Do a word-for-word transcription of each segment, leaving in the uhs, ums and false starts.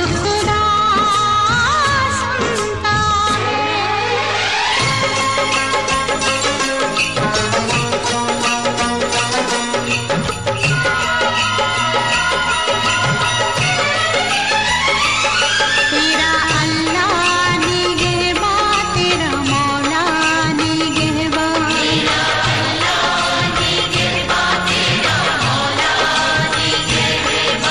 खुदा सुनता तेरा अल्लाह निगहबा, तेरा मौला निगहबा, तेरा अल्लाह निगहबा, तेरा मौला निगहबा।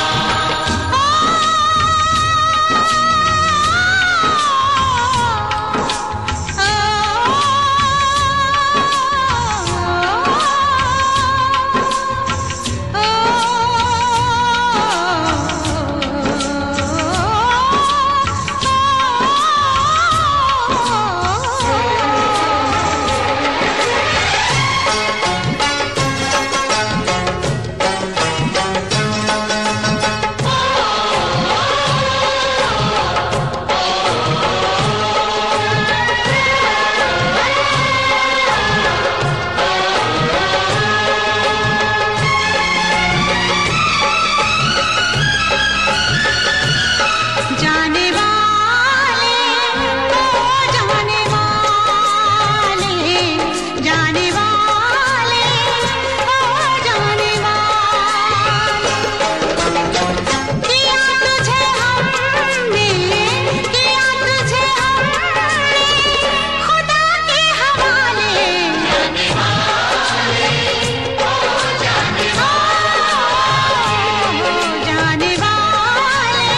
जाने वाले ओ जाने वाले, जाने वाले ओ जाने वाले, किया तुझे हमने, किया तुझे हमने खुदा के हवाले। जाने वाले ओ जाने वाले, जाने वाले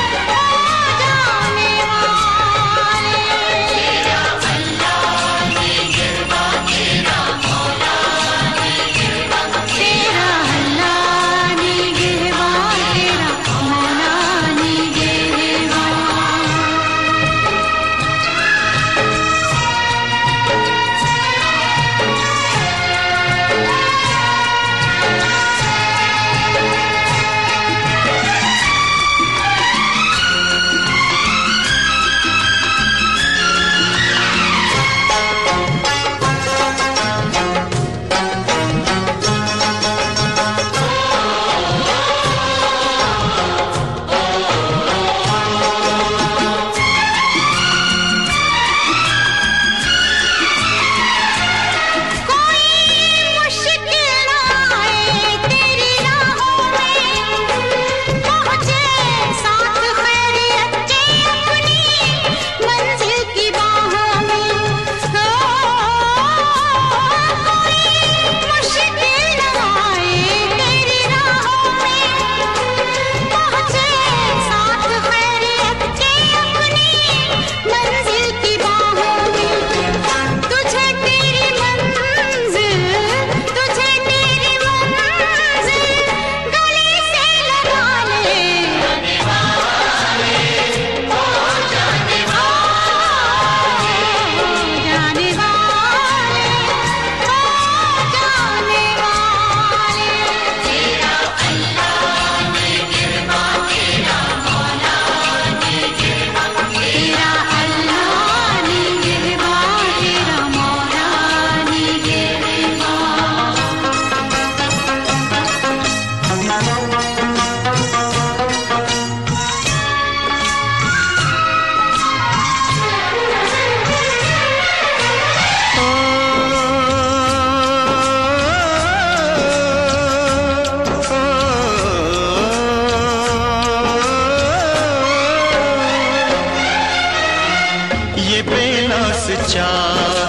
जाने वाले, तेरा अल्लाह निगहबा, तेरा मौला निगहबा, तेरा अल्लाह निगहबा, तेरा मौला निगहबा। कोई मुश्किल आए तेरी राहों में, पहुँचे साथ खैरियत के अपनी मंजिल की बाहों में। हो कोई मुश्किल आए तेरी राहों में, पहुँचे साथ खैरियत के अपनी मंजिल की बाहों में। तुझे तेरी मंजिल, तुझे तेरी मंजिल गले से लगा ले। जाने वाले ओ जाने वाले, जाने वाले ओ जाने वाले, तेरा अल्लाह निगहबा, तेरा मौला निगहबा, तेरा अल्लाह निगहबा, तेरा मौला निगहबा। ये बेनास चाह